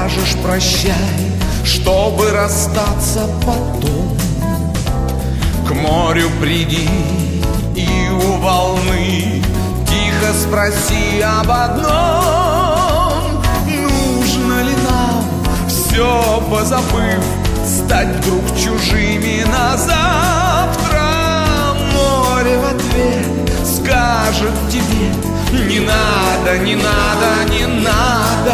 скажешь прощай, чтобы расстаться потом. К морю приди и у волны тихо спроси об одном: нужно ли нам, все позабыв, стать вдруг чужими на завтра? Море в ответ скажет тебе: не надо, не надо, не надо.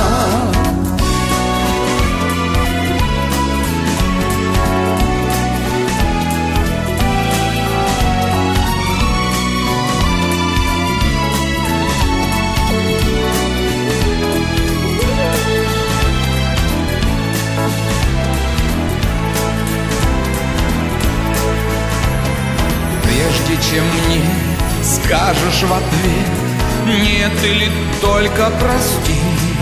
Прежде чем мне скажешь в ответ нет или только прости,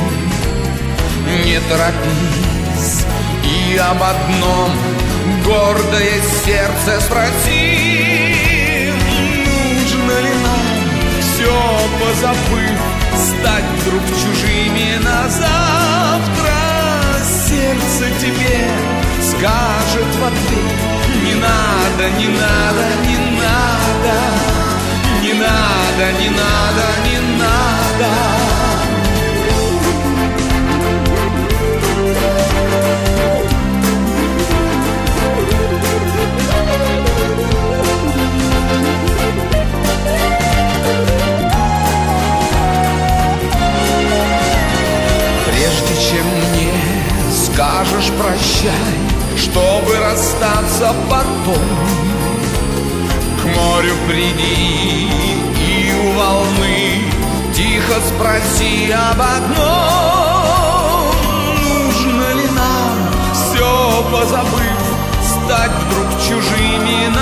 не торопись и об одном гордое сердце спроси: нужно ли нам, все позабыв, стать вдруг чужими на завтра? Сердце тебе скажет в ответ: не надо, не надо, не надо. Не надо, не надо, не надо. Прежде чем мне скажешь прощай, чтобы расстаться потом, к морю приди и у волны тихо спроси об одном: нужно ли нам, все позабыв, стать вдруг чужими